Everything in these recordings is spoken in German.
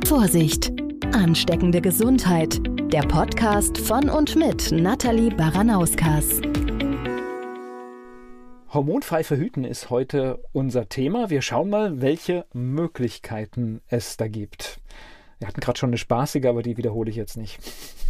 Vorsicht! Ansteckende Gesundheit. Der Podcast von und mit Nathalie Baranauskas. Hormonfrei verhüten ist heute unser Thema. Wir schauen mal, welche Möglichkeiten es da gibt. Wir hatten gerade schon eine spaßige, aber die wiederhole ich jetzt nicht.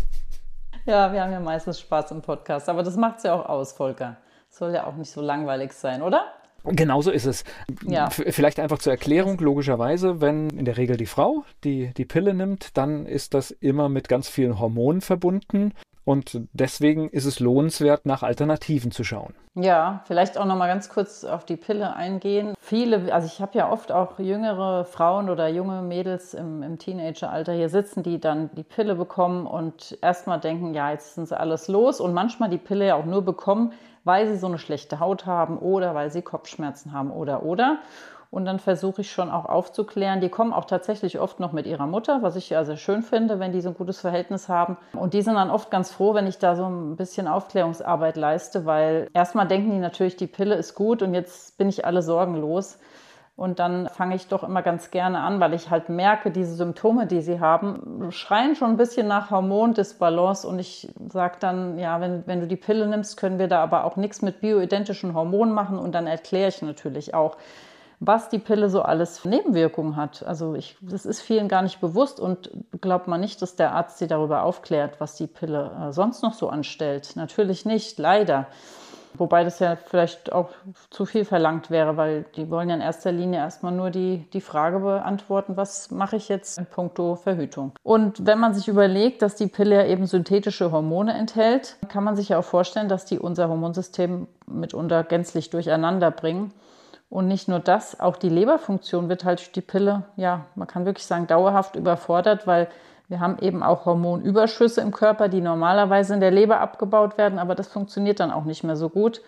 Ja, wir haben ja meistens Spaß im Podcast, aber das macht es ja auch aus, Volker. Soll ja auch nicht so langweilig sein, oder? Genauso ist es. Ja. Vielleicht einfach zur Erklärung, logischerweise, wenn in der Regel die Frau die Pille nimmt, dann ist das immer mit ganz vielen Hormonen verbunden und deswegen ist es lohnenswert, nach Alternativen zu schauen. Ja, vielleicht auch noch mal ganz kurz auf die Pille eingehen. Also ich habe ja oft auch jüngere Frauen oder junge Mädels im Teenageralter hier sitzen, die dann die Pille bekommen und erstmal denken, ja, jetzt sind sie alles los und manchmal die Pille ja auch nur bekommen, weil sie so eine schlechte Haut haben oder weil sie Kopfschmerzen haben oder. Und dann versuche ich schon auch aufzuklären. Die kommen auch tatsächlich oft noch mit ihrer Mutter, was ich ja sehr schön finde, wenn die so ein gutes Verhältnis haben. Und die sind dann oft ganz froh, wenn ich da so ein bisschen Aufklärungsarbeit leiste, weil erstmal denken die natürlich, die Pille ist gut und jetzt bin ich alle sorgenlos. Und dann fange ich doch immer ganz gerne an, weil ich halt merke, diese Symptome, die sie haben, schreien schon ein bisschen nach Hormondisbalance. Und ich sage dann, ja, wenn du die Pille nimmst, können wir da aber auch nichts mit bioidentischen Hormonen machen. Und dann erkläre ich natürlich auch, was die Pille so alles für Nebenwirkungen hat. Also das ist vielen gar nicht bewusst und glaubt man nicht, dass der Arzt sie darüber aufklärt, was die Pille sonst noch so anstellt. Natürlich nicht, leider. Wobei das ja vielleicht auch zu viel verlangt wäre, weil die wollen ja in erster Linie erstmal nur die Frage beantworten, was mache ich jetzt in puncto Verhütung. Und wenn man sich überlegt, dass die Pille ja eben synthetische Hormone enthält, kann man sich ja auch vorstellen, dass die unser Hormonsystem mitunter gänzlich durcheinander bringen. Und nicht nur das, auch die Leberfunktion wird halt durch die Pille, ja, man kann wirklich sagen, dauerhaft überfordert, weil wir haben eben auch Hormonüberschüsse im Körper, die normalerweise in der Leber abgebaut werden, aber das funktioniert dann auch nicht mehr so gut.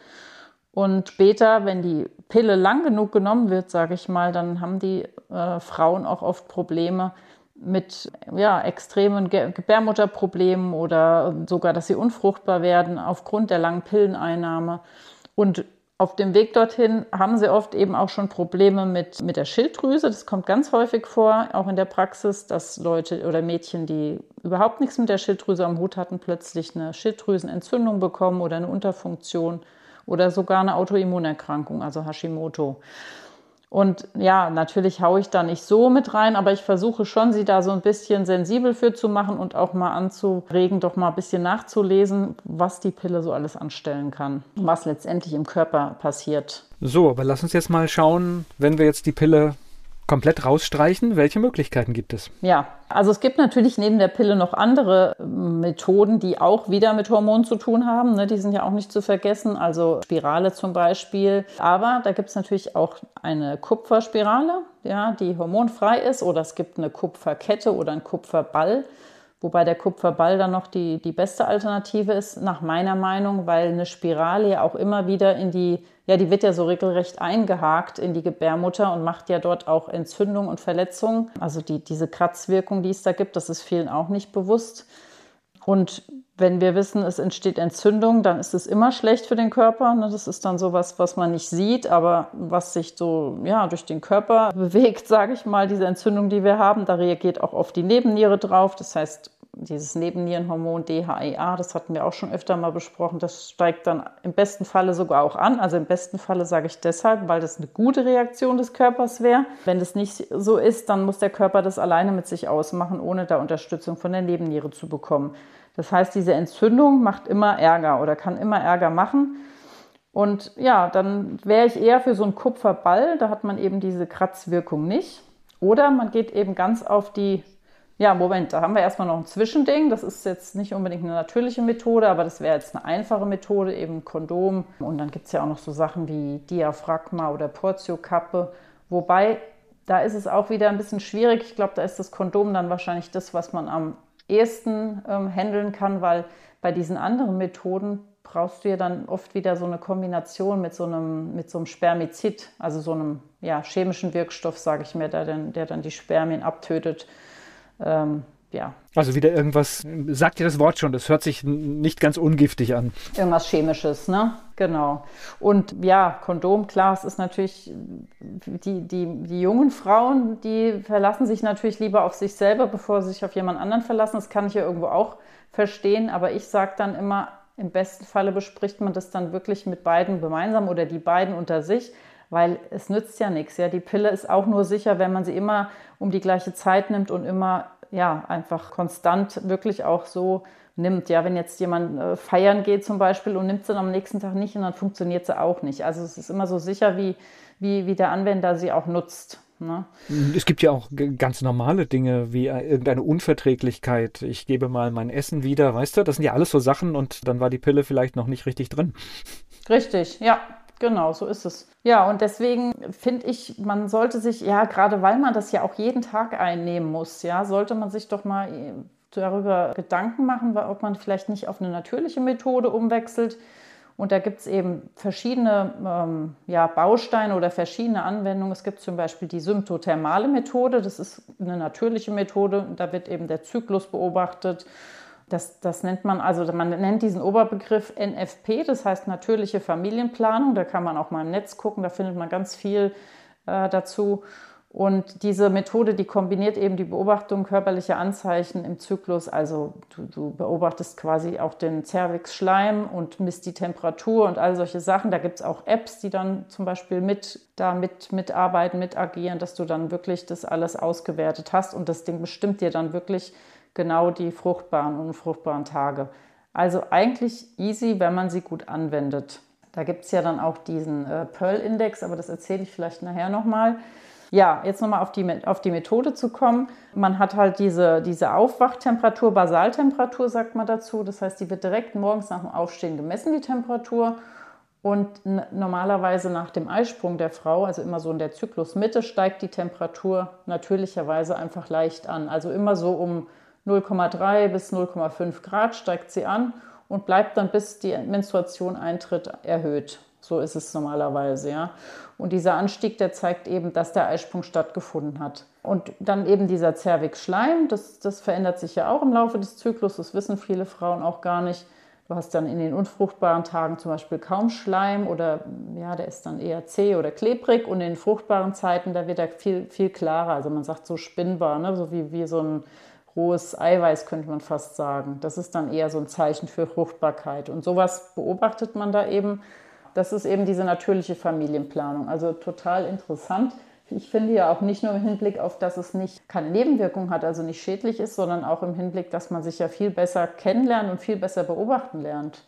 Und später, wenn die Pille lang genug genommen wird, sage ich mal, dann haben die Frauen auch oft Probleme mit extremen Gebärmutterproblemen oder sogar, dass sie unfruchtbar werden aufgrund der langen Pilleneinnahme. Und auf dem Weg dorthin haben sie oft eben auch schon Probleme mit der Schilddrüse. Das kommt ganz häufig vor, auch in der Praxis, dass Leute oder Mädchen, die überhaupt nichts mit der Schilddrüse am Hut hatten, plötzlich eine Schilddrüsenentzündung bekommen oder eine Unterfunktion oder sogar eine Autoimmunerkrankung, also Hashimoto. Und ja, natürlich haue ich da nicht so mit rein, aber ich versuche schon, sie da so ein bisschen sensibel für zu machen und auch mal anzuregen, doch mal ein bisschen nachzulesen, was die Pille so alles anstellen kann, was letztendlich im Körper passiert. So, aber lass uns jetzt mal schauen, wenn wir jetzt die Pille komplett rausstreichen, welche Möglichkeiten gibt es? Ja, also es gibt natürlich neben der Pille noch andere Methoden, die auch wieder mit Hormonen zu tun haben. Ne? Die sind ja auch nicht zu vergessen, also Spirale zum Beispiel. Aber da gibt es natürlich auch eine Kupferspirale, ja, die hormonfrei ist. Oder es gibt eine Kupferkette oder einen Kupferball. Wobei der Kupferball dann noch die beste Alternative ist, nach meiner Meinung, weil eine Spirale ja auch immer wieder die wird ja so regelrecht eingehakt in die Gebärmutter und macht ja dort auch Entzündungen und Verletzungen. Also diese Kratzwirkung, die es da gibt, das ist vielen auch nicht bewusst. Und wenn wir wissen, es entsteht Entzündung, dann ist es immer schlecht für den Körper. Das ist dann sowas, was man nicht sieht, aber was sich so durch den Körper bewegt, sage ich mal, diese Entzündung, die wir haben. Da reagiert auch oft die Nebenniere drauf. Das heißt, dieses Nebennierenhormon DHEA, das hatten wir auch schon öfter mal besprochen, das steigt dann im besten Falle sogar auch an. Also im besten Falle sage ich deshalb, weil das eine gute Reaktion des Körpers wäre. Wenn das nicht so ist, dann muss der Körper das alleine mit sich ausmachen, ohne da Unterstützung von der Nebenniere zu bekommen. Das heißt, diese Entzündung macht immer Ärger oder kann immer Ärger machen. Und ja, dann wäre ich eher für so einen Kupferball, da hat man eben diese Kratzwirkung nicht. Oder man geht eben ganz auf da haben wir erstmal noch ein Zwischending. Das ist jetzt nicht unbedingt eine natürliche Methode, aber das wäre jetzt eine einfache Methode, eben Kondom. Und dann gibt es ja auch noch so Sachen wie Diaphragma oder Portiokappe. Wobei, da ist es auch wieder ein bisschen schwierig. Ich glaube, da ist das Kondom dann wahrscheinlich das, was man am ehesten handeln kann, weil bei diesen anderen Methoden brauchst du ja dann oft wieder so eine Kombination mit so einem Spermizid, also so einem chemischen Wirkstoff, sage ich mir, der dann die Spermien abtötet. ja. Also wieder irgendwas, sagt ja das Wort schon, das hört sich nicht ganz ungiftig an. Irgendwas Chemisches, ne? Genau. Und ja, Kondom, klar, es ist natürlich, die jungen Frauen, die verlassen sich natürlich lieber auf sich selber, bevor sie sich auf jemand anderen verlassen. Das kann ich ja irgendwo auch verstehen, aber ich sage dann immer, im besten Falle bespricht man das dann wirklich mit beiden gemeinsam oder die beiden unter sich, weil es nützt ja nichts. Ja? Die Pille ist auch nur sicher, wenn man sie immer um die gleiche Zeit nimmt und immer einfach konstant wirklich auch so nimmt. Ja, wenn jetzt jemand feiern geht zum Beispiel und nimmt sie dann am nächsten Tag nicht und dann funktioniert sie auch nicht. Also es ist immer so sicher, wie der Anwender sie auch nutzt. Ne? Es gibt ja auch ganz normale Dinge wie irgendeine Unverträglichkeit. Ich gebe mal mein Essen wieder, weißt du? Das sind ja alles so Sachen und dann war die Pille vielleicht noch nicht richtig drin. Richtig, ja. Genau, so ist es. Ja, und deswegen finde ich, man sollte sich, ja, gerade weil man das ja auch jeden Tag einnehmen muss, ja, sollte man sich doch mal darüber Gedanken machen, ob man vielleicht nicht auf eine natürliche Methode umwechselt. Und da gibt es eben verschiedene Bausteine oder verschiedene Anwendungen. Es gibt zum Beispiel die symptothermale Methode, das ist eine natürliche Methode, da wird eben der Zyklus beobachtet. Das nennt man, also man nennt diesen Oberbegriff NFP, das heißt natürliche Familienplanung. Da kann man auch mal im Netz gucken, da findet man ganz viel dazu. Und diese Methode, die kombiniert eben die Beobachtung körperlicher Anzeichen im Zyklus. Also du beobachtest quasi auch den Zervixschleim und misst die Temperatur und all solche Sachen. Da gibt es auch Apps, die dann zum Beispiel mitarbeiten, mit agieren, dass du dann wirklich das alles ausgewertet hast. Und das Ding bestimmt dir dann wirklich genau die fruchtbaren und unfruchtbaren Tage. Also eigentlich easy, wenn man sie gut anwendet. Da gibt es ja dann auch diesen Pearl-Index, aber das erzähle ich vielleicht nachher nochmal. Ja, jetzt nochmal auf die Methode zu kommen. Man hat halt diese Aufwachtemperatur, Basaltemperatur sagt man dazu. Das heißt, die wird direkt morgens nach dem Aufstehen gemessen, die Temperatur. Und normalerweise nach dem Eisprung der Frau, also immer so in der Zyklusmitte, steigt die Temperatur natürlicherweise einfach leicht an. Also immer so um 0,3 bis 0,5 Grad steigt sie an und bleibt dann, bis die Menstruation eintritt, erhöht. So ist es normalerweise, ja. Und dieser Anstieg, der zeigt eben, dass der Eisprung stattgefunden hat. Und dann eben dieser Zervixschleim, das verändert sich ja auch im Laufe des Zyklus, das wissen viele Frauen auch gar nicht. Du hast dann in den unfruchtbaren Tagen zum Beispiel kaum Schleim oder ja, der ist dann eher zäh oder klebrig und in den fruchtbaren Zeiten, da wird er viel, viel klarer. Also man sagt so spinnbar, ne? So wie so ein rohes Eiweiß, könnte man fast sagen. Das ist dann eher so ein Zeichen für Fruchtbarkeit. Und sowas beobachtet man da eben. Das ist eben diese natürliche Familienplanung. Also total interessant. Ich finde ja auch nicht nur im Hinblick auf, dass es keine Nebenwirkung hat, also nicht schädlich ist, sondern auch im Hinblick, dass man sich ja viel besser kennenlernt und viel besser beobachten lernt.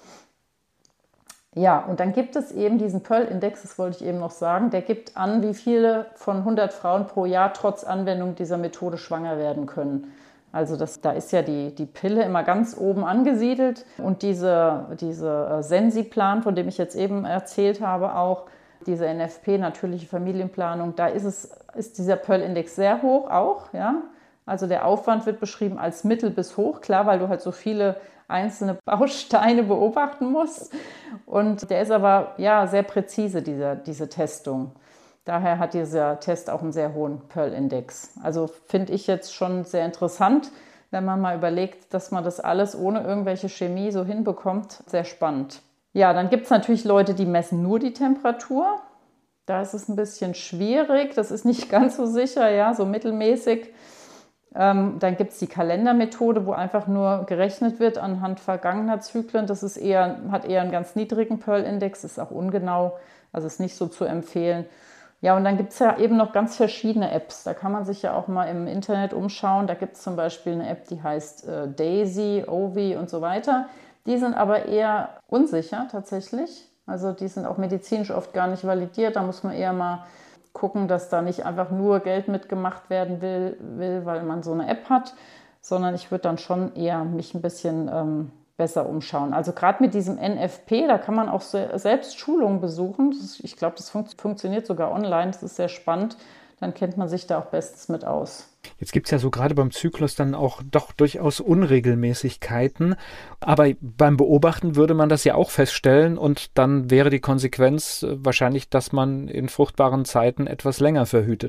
Ja, und dann gibt es eben diesen Pearl-Index, das wollte ich eben noch sagen, der gibt an, wie viele von 100 Frauen pro Jahr trotz Anwendung dieser Methode schwanger werden können. Also da ist ja die Pille immer ganz oben angesiedelt und diese Sensiplan, von dem ich jetzt eben erzählt habe, auch diese NFP, natürliche Familienplanung, da ist dieser Pearl-Index sehr hoch auch, ja. Also der Aufwand wird beschrieben als mittel bis hoch, klar, weil du halt so viele einzelne Bausteine beobachten musst. Und der ist aber ja sehr präzise, diese Testung. Daher hat dieser Test auch einen sehr hohen Pearl-Index. Also finde ich jetzt schon sehr interessant, wenn man mal überlegt, dass man das alles ohne irgendwelche Chemie so hinbekommt. Sehr spannend. Ja, dann gibt es natürlich Leute, die messen nur die Temperatur. Da ist es ein bisschen schwierig, das ist nicht ganz so sicher, ja, so mittelmäßig. Dann gibt es die Kalendermethode, wo einfach nur gerechnet wird anhand vergangener Zyklen. Das ist hat eher einen ganz niedrigen Pearl-Index, ist auch ungenau, also ist nicht so zu empfehlen. Ja, und dann gibt es ja eben noch ganz verschiedene Apps. Da kann man sich ja auch mal im Internet umschauen. Da gibt es zum Beispiel eine App, die heißt Daisy, Ovi und so weiter. Die sind aber eher unsicher tatsächlich. Also die sind auch medizinisch oft gar nicht validiert. Da muss man eher mal gucken, dass da nicht einfach nur Geld mitgemacht werden will, weil man so eine App hat, sondern ich würde dann schon eher mich ein bisschen besser umschauen. Also gerade mit diesem NFP, da kann man auch selbst Schulungen besuchen. Ich glaube, das funktioniert sogar online. Das ist sehr spannend. Dann kennt man sich da auch bestens mit aus. Jetzt gibt es ja so gerade beim Zyklus dann auch doch durchaus Unregelmäßigkeiten. Aber beim Beobachten würde man das ja auch feststellen und dann wäre die Konsequenz wahrscheinlich, dass man in fruchtbaren Zeiten etwas länger verhütet.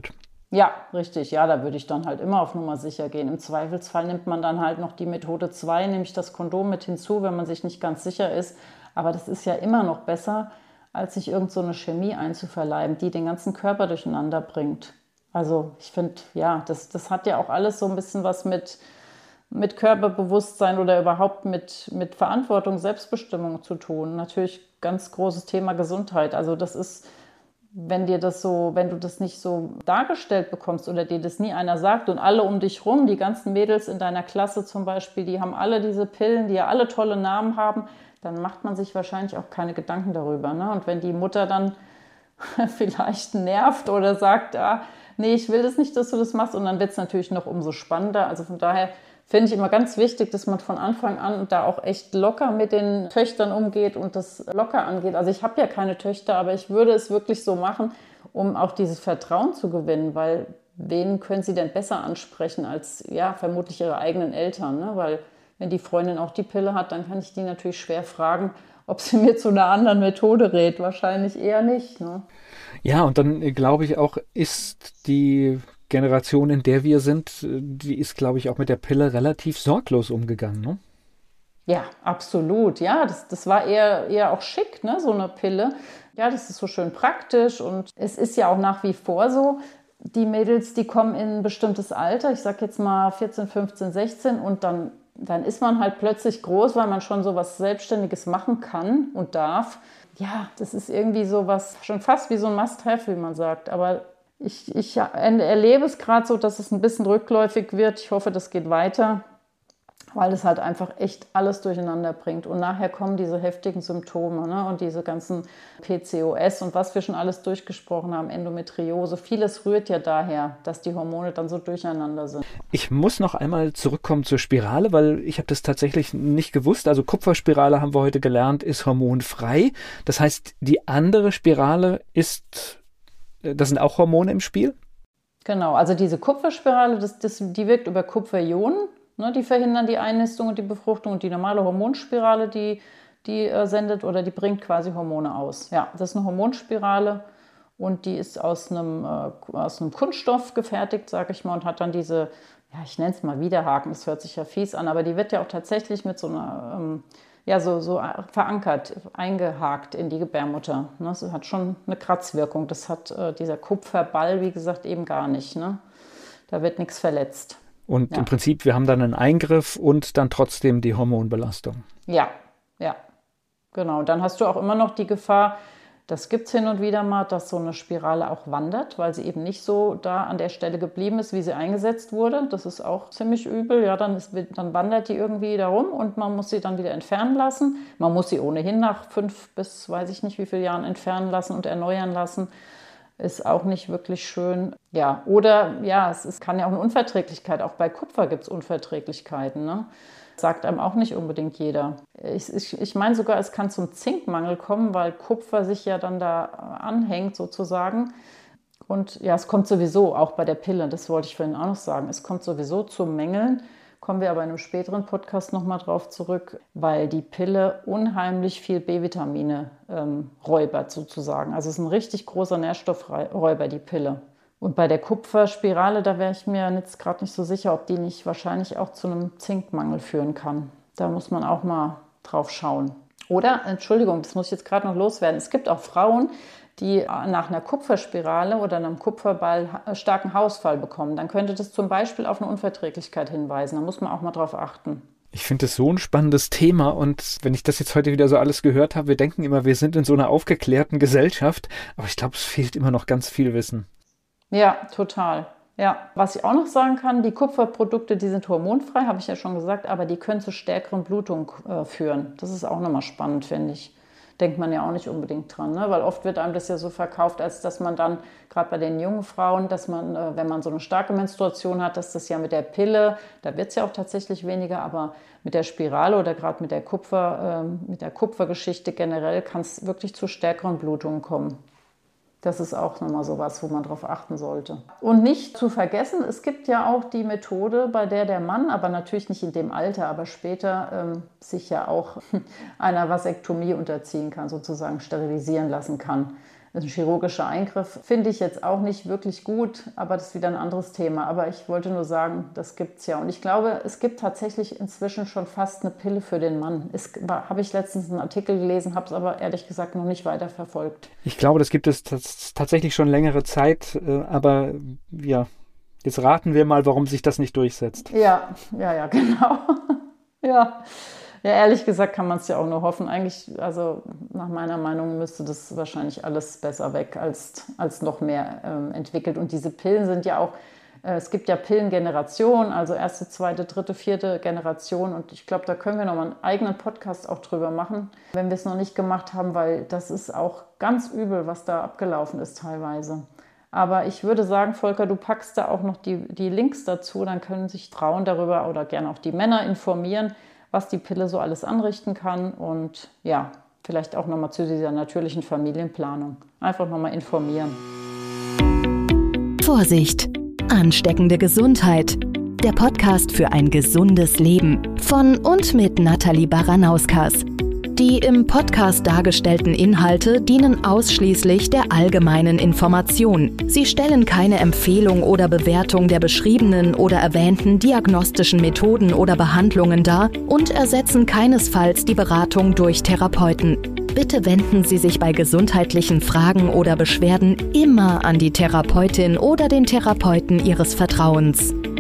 Ja, richtig. Ja, da würde ich dann halt immer auf Nummer sicher gehen. Im Zweifelsfall nimmt man dann halt noch die Methode 2, nämlich das Kondom mit hinzu, wenn man sich nicht ganz sicher ist. Aber das ist ja immer noch besser, als sich irgend so eine Chemie einzuverleiben, die den ganzen Körper durcheinander bringt. Also ich finde, ja, das hat ja auch alles so ein bisschen was mit Körperbewusstsein oder überhaupt mit Verantwortung, Selbstbestimmung zu tun. Natürlich ganz großes Thema Gesundheit. Also das ist, wenn du das nicht so dargestellt bekommst oder dir das nie einer sagt und alle um dich rum, die ganzen Mädels in deiner Klasse zum Beispiel, die haben alle diese Pillen, die ja alle tolle Namen haben, dann macht man sich wahrscheinlich auch keine Gedanken darüber. Ne? Und wenn die Mutter dann vielleicht nervt oder sagt, ah, nee, ich will das nicht, dass du das machst, und dann wird es natürlich noch umso spannender. Also von daher finde ich immer ganz wichtig, dass man von Anfang an da auch echt locker mit den Töchtern umgeht und das locker angeht. Also ich habe ja keine Töchter, aber ich würde es wirklich so machen, um auch dieses Vertrauen zu gewinnen, weil wen können sie denn besser ansprechen als, ja, vermutlich ihre eigenen Eltern, ne? Weil wenn die Freundin auch die Pille hat, dann kann ich die natürlich schwer fragen, ob sie mir zu einer anderen Methode rät. Wahrscheinlich eher nicht, ne? Ja, und dann glaube ich auch, ist die Generation, in der wir sind, die ist, glaube ich, auch mit der Pille relativ sorglos umgegangen, ne? Ja, absolut. Ja, das war eher auch schick, ne, so eine Pille. Ja, das ist so schön praktisch und es ist ja auch nach wie vor so, die Mädels, die kommen in ein bestimmtes Alter, ich sag jetzt mal 14, 15, 16, und dann ist man halt plötzlich groß, weil man schon so was Selbstständiges machen kann und darf. Ja, das ist irgendwie so was, schon fast wie so ein Must-have, wie man sagt. Aber ich erlebe es gerade so, dass es ein bisschen rückläufig wird. Ich hoffe, das geht weiter, weil es halt einfach echt alles durcheinander bringt. Und nachher kommen diese heftigen Symptome, ne? Und diese ganzen PCOS und was wir schon alles durchgesprochen haben, Endometriose. Vieles rührt ja daher, dass die Hormone dann so durcheinander sind. Ich muss noch einmal zurückkommen zur Spirale, weil ich habe das tatsächlich nicht gewusst. Also Kupferspirale, haben wir heute gelernt, ist hormonfrei. Das heißt, die andere Spirale das sind auch Hormone im Spiel? Genau, also diese Kupferspirale, die wirkt über Kupferionen. Ne, die verhindern die Einnistung und die Befruchtung, und die normale Hormonspirale, die sendet oder die bringt quasi Hormone aus. Ja, das ist eine Hormonspirale und die ist aus einem Kunststoff gefertigt, sage ich mal, und hat dann diese, ja, ich nenne es mal Widerhaken, das hört sich ja fies an, aber die wird ja auch tatsächlich mit so einer, ja, so verankert, eingehakt in die Gebärmutter. Ne, das hat schon eine Kratzwirkung. Das hat dieser Kupferball, wie gesagt, eben gar nicht. Ne? Da wird nichts verletzt. Und Ja. im Prinzip, wir haben dann einen Eingriff und dann trotzdem die Hormonbelastung. Ja, ja, genau. Dann hast du auch immer noch die Gefahr, das gibt es hin und wieder mal, dass so eine Spirale auch wandert, weil sie eben nicht so da an der Stelle geblieben ist, wie sie eingesetzt wurde. Das ist auch ziemlich übel. Ja, dann wandert die irgendwie da rum und man muss sie dann wieder entfernen lassen. Man muss sie ohnehin nach 5 bis weiß ich nicht wie viele Jahren entfernen lassen und erneuern lassen. Ist auch nicht wirklich schön. Ja, oder ja, kann ja auch eine Unverträglichkeit. Auch bei Kupfer gibt es Unverträglichkeiten. Ne? Sagt einem auch nicht unbedingt jeder. Ich meine sogar, es kann zum Zinkmangel kommen, weil Kupfer sich ja dann da anhängt sozusagen. Und ja, es kommt sowieso, auch bei der Pille, das wollte ich vorhin auch noch sagen, es kommt sowieso zu Mängeln. Kommen wir aber in einem späteren Podcast nochmal drauf zurück, weil die Pille unheimlich viel B-Vitamine räubert sozusagen. Also es ist ein richtig großer Nährstoffräuber, die Pille. Und bei der Kupferspirale, da wäre ich mir jetzt gerade nicht so sicher, ob die nicht wahrscheinlich auch zu einem Zinkmangel führen kann. Da muss man auch mal drauf schauen. Oder, Entschuldigung, das muss ich jetzt gerade noch loswerden, es gibt auch Frauen, die nach einer Kupferspirale oder einem Kupferball starken Haarausfall bekommen. Dann könnte das zum Beispiel auf eine Unverträglichkeit hinweisen. Da muss man auch mal drauf achten. Ich finde es so ein spannendes Thema, und wenn ich das jetzt heute wieder so alles gehört habe, wir denken immer, wir sind in so einer aufgeklärten Gesellschaft, aber ich glaube, es fehlt immer noch ganz viel Wissen. Ja, total. Ja, was ich auch noch sagen kann, die Kupferprodukte, die sind hormonfrei, habe ich ja schon gesagt, aber die können zu stärkeren Blutungen führen. Das ist auch nochmal spannend, finde ich. Denkt man ja auch nicht unbedingt dran, ne? Weil oft wird einem das ja so verkauft, als dass man dann, gerade bei den jungen Frauen, dass man, wenn man so eine starke Menstruation hat, dass das ja mit der Pille, da wird es ja auch tatsächlich weniger, aber mit der Spirale oder gerade mit der Kupfergeschichte generell kann es wirklich zu stärkeren Blutungen kommen. Das ist auch nochmal sowas, wo man drauf achten sollte. Und nicht zu vergessen, es gibt ja auch die Methode, bei der Mann, aber natürlich nicht in dem Alter, aber später sich ja auch einer Vasektomie unterziehen kann, sozusagen sterilisieren lassen kann. Das ist ein chirurgischer Eingriff. Finde ich jetzt auch nicht wirklich gut, aber das ist wieder ein anderes Thema. Aber ich wollte nur sagen, das gibt es ja. Und ich glaube, es gibt tatsächlich inzwischen schon fast eine Pille für den Mann. Habe ich letztens einen Artikel gelesen, habe es aber ehrlich gesagt noch nicht weiter verfolgt. Ich glaube, das gibt es tatsächlich schon längere Zeit, aber ja, jetzt raten wir mal, warum sich das nicht durchsetzt. Ja, genau. Ja. Ja, ehrlich gesagt kann man es ja auch nur hoffen. Eigentlich, also nach meiner Meinung müsste das wahrscheinlich alles besser weg als noch mehr entwickelt. Und diese Pillen sind ja auch, es gibt ja Pillengenerationen, also erste, zweite, dritte, vierte Generation. Und ich glaube, da können wir nochmal einen eigenen Podcast auch drüber machen, wenn wir es noch nicht gemacht haben, weil das ist auch ganz übel, was da abgelaufen ist teilweise. Aber ich würde sagen, Volker, du packst da auch noch die Links dazu, dann können sich Frauen darüber oder gerne auch die Männer informieren, was die Pille so alles anrichten kann und ja, vielleicht auch nochmal zu dieser natürlichen Familienplanung. Einfach nochmal informieren. Vorsicht! Ansteckende Gesundheit. Der Podcast für ein gesundes Leben von und mit Nathalie Baranauskas. Die im Podcast dargestellten Inhalte dienen ausschließlich der allgemeinen Information. Sie stellen keine Empfehlung oder Bewertung der beschriebenen oder erwähnten diagnostischen Methoden oder Behandlungen dar und ersetzen keinesfalls die Beratung durch Therapeuten. Bitte wenden Sie sich bei gesundheitlichen Fragen oder Beschwerden immer an die Therapeutin oder den Therapeuten Ihres Vertrauens.